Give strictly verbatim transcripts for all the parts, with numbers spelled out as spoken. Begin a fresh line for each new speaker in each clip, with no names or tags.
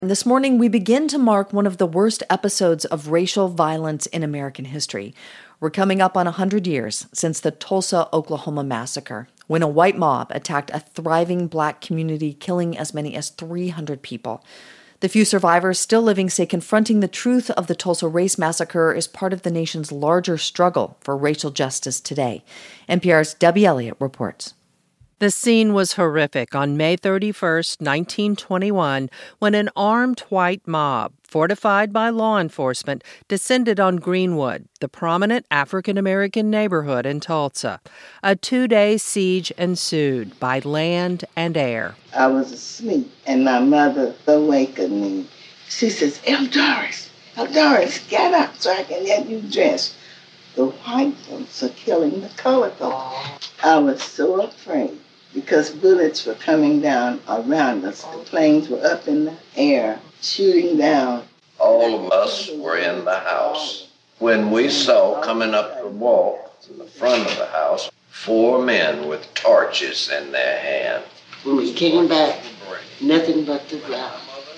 This morning, we begin to mark one of the worst episodes of racial violence in American history. We're coming up on one hundred years since the Tulsa, Oklahoma massacre, when a white mob attacked a thriving black community, killing as many as three hundred people. The few survivors still living say confronting the truth of the Tulsa race massacre is part of the nation's larger struggle for racial justice today. N P R's Debbie Elliott reports.
The scene was horrific on May thirty-first, nineteen twenty-one, when an armed white mob, fortified by law enforcement, descended on Greenwood, the prominent African-American neighborhood in Tulsa. A two-day siege ensued by land and air.
I was asleep, and my mother awakened me. She says, Eldoris, Eldoris, get up so I can get you dressed. The white folks are killing the colored folks. I was so afraid, because bullets were coming down around us. The planes were up in the air, shooting down.
All of us were in the house when we saw coming up the walk to the front of the house four men with torches in their hand.
When we came back, nothing but the ground.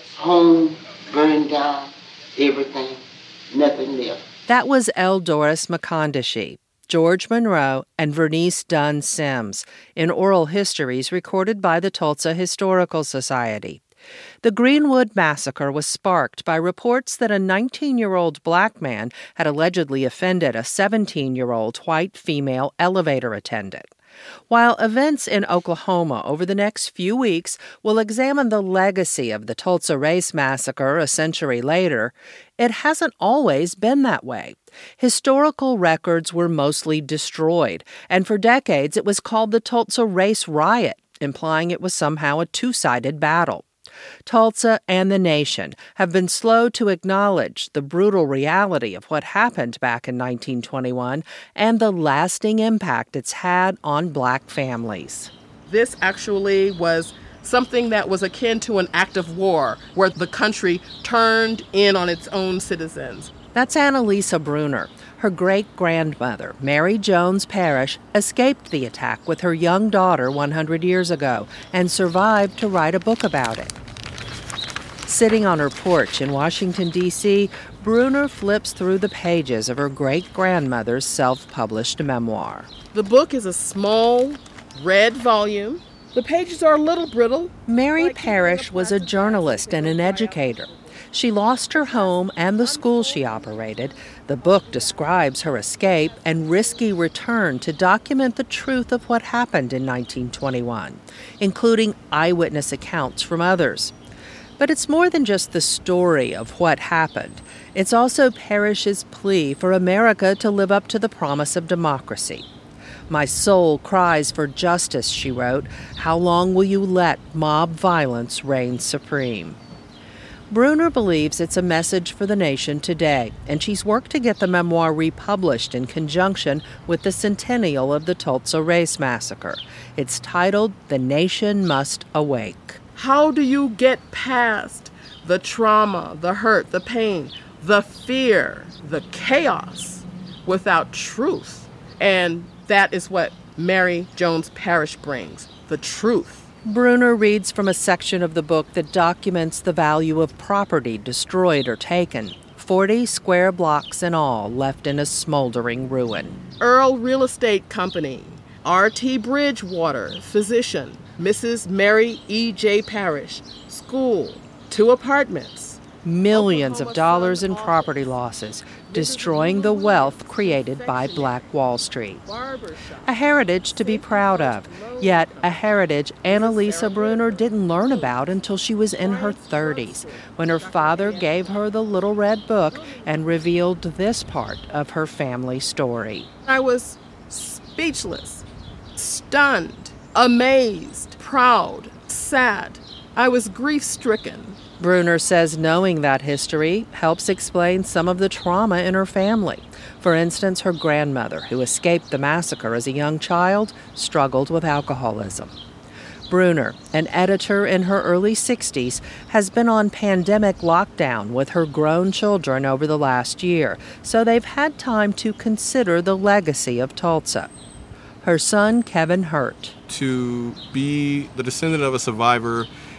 Home burned down, everything, nothing left.
That was Eldoris McConaughey, George Monroe, and Vernice Dunn Sims in oral histories recorded by the Tulsa Historical Society. The Greenwood Massacre was sparked by reports that a nineteen-year-old black man had allegedly offended a seventeen-year-old white female elevator attendant. While events in Oklahoma over the next few weeks will examine the legacy of the Tulsa Race Massacre a century later, it hasn't always been that way. Historical records were mostly destroyed, and for decades it was called the Tulsa Race Riot, implying it was somehow a two-sided battle. Tulsa and the nation have been slow to acknowledge the brutal reality of what happened back in nineteen twenty-one and the lasting impact it's had on black families.
This actually was something that was akin to an act of war, where the country turned in on its own citizens.
That's Annalisa Bruner. Her great-grandmother, Mary Jones Parrish, escaped the attack with her young daughter one hundred years ago and survived to write a book about it. Sitting on her porch in Washington, D C, Bruner flips through the pages of her great-grandmother's self-published memoir.
The book is a small, red volume. The pages are a little brittle.
Mary Parrish was a journalist and an educator. She lost her home and the school she operated. The book describes her escape and risky return to document the truth of what happened in nineteen twenty-one, including eyewitness accounts from others. But it's more than just the story of what happened. It's also Parrish's plea for America to live up to the promise of democracy. My soul cries for justice, she wrote. How long will you let mob violence reign supreme? Bruner believes it's a message for the nation today, and she's worked to get the memoir republished in conjunction with the centennial of the Tulsa Race Massacre. It's titled The Nation Must Awake.
How do you get past the trauma, the hurt, the pain, the fear, the chaos without truth? And that is what Mary Jones Parrish brings, the truth.
Bruner reads from a section of the book that documents the value of property destroyed or taken, forty square blocks in all left in a smoldering ruin.
Earl Real Estate Company, R T Bridgewater, physician, Missus Mary E J Parrish, school, two apartments.
Millions of dollars in property losses, destroying the wealth created by Black Wall Street. A heritage to be proud of, yet a heritage Annalisa Bruner didn't learn about until she was in her thirties, when her father gave her the little red book and revealed this part of her family story.
I was speechless, stunned, amazed, proud, sad. I was grief-stricken.
Bruner says knowing that history helps explain some of the trauma in her family. For instance, her grandmother, who escaped the massacre as a young child, struggled with alcoholism. Bruner, an editor in her early sixties, has been on pandemic lockdown with her grown children over the last year, so they've had time to consider the legacy of Tulsa. Her son, Kevin Hurt.
To be the descendant of a survivor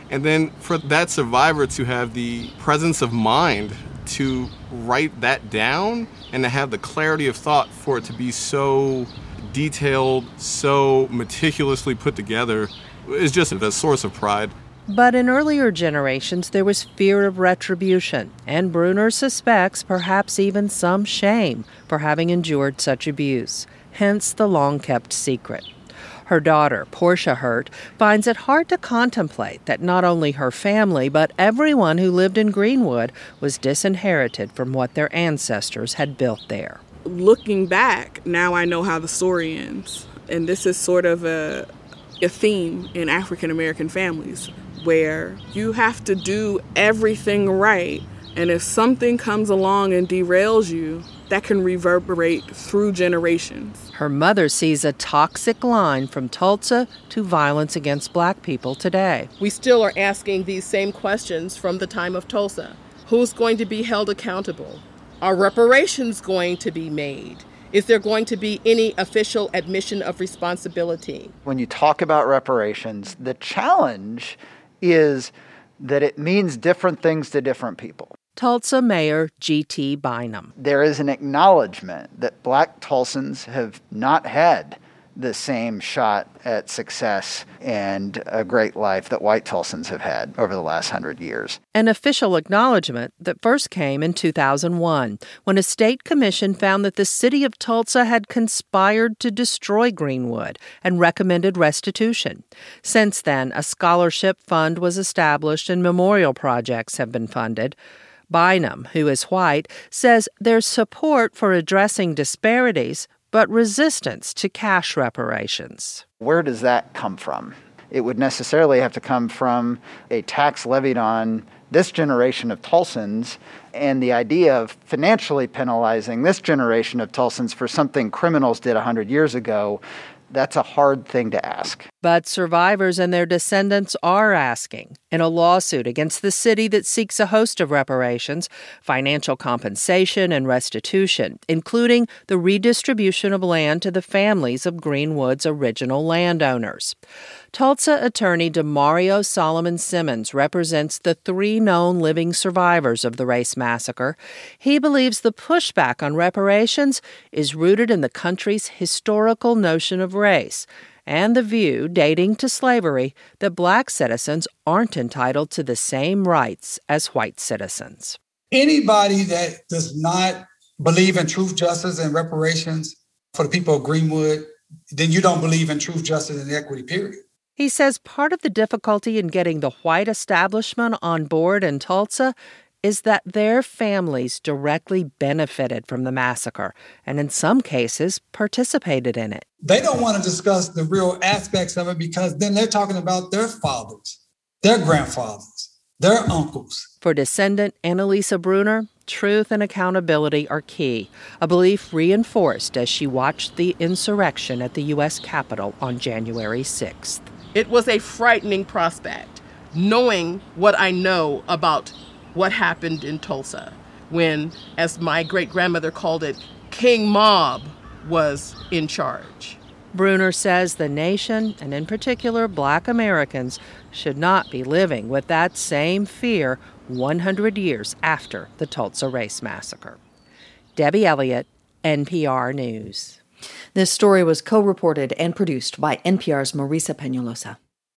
And then for that survivor to have the presence of mind to write that down and to have the clarity of thought for it to be so detailed, so meticulously put together is just a source of pride.
But in earlier generations, there was fear of retribution, and Bruner suspects perhaps even some shame for having endured such abuse, hence the long-kept secret. Her daughter, Portia Hurt, finds it hard to contemplate that not only her family, but everyone who lived in Greenwood was disinherited from what their ancestors had built there.
Looking back, now I know how the story ends. And this is sort of a, a theme in African American families, where you have to do everything right. And if something comes along and derails you, that can reverberate through generations.
Her mother sees a toxic line from Tulsa to violence against black people today.
We still are asking these same questions from the time of Tulsa. Who's going to be held accountable? Are reparations going to be made? Is there going to be any official admission of responsibility?
When you talk about reparations, the challenge is that it means different things to different people.
Tulsa Mayor G T Bynum.
There is an acknowledgement that black Tulsans have not had the same shot at success and a great life that white Tulsans have had over the last hundred years.
An official acknowledgement that first came in two thousand one, when a state commission found that the city of Tulsa had conspired to destroy Greenwood and recommended restitution. Since then, a scholarship fund was established and memorial projects have been funded. Bynum, who is white, says there's support for addressing disparities, but resistance to cash reparations.
Where does that come from? It would necessarily have to come from a tax levied on this generation of Tulsans and the idea of financially penalizing this generation of Tulsans for something criminals did one hundred years ago. That's a hard thing to ask.
But survivors and their descendants are asking. In a lawsuit against the city that seeks a host of reparations, financial compensation and restitution, including the redistribution of land to the families of Greenwood's original landowners. Tulsa attorney DeMario Solomon Simmons represents the three known living survivors of the race massacre. He believes the pushback on reparations is rooted in the country's historical notion of race and the view, dating to slavery, that black citizens aren't entitled to the same rights as white citizens.
Anybody that does not believe in truth, justice, and reparations for the people of Greenwood, then you don't believe in truth, justice, and equity, period.
He says part of the difficulty in getting the white establishment on board in Tulsa is that their families directly benefited from the massacre and in some cases participated in it.
They don't want to discuss the real aspects of it because then they're talking about their fathers, their grandfathers, their uncles.
For descendant Annalisa Bruner, truth and accountability are key, a belief reinforced as she watched the insurrection at the U S Capitol on January sixth.
It was a frightening prospect, knowing what I know about what happened in Tulsa when, as my great-grandmother called it, King Mob was in charge.
Bruner says the nation, and in particular black Americans, should not be living with that same fear one hundred years after the Tulsa Race Massacre. Debbie Elliott, N P R News.
This story was co-reported and produced by N P R's Marisa Peñalosa.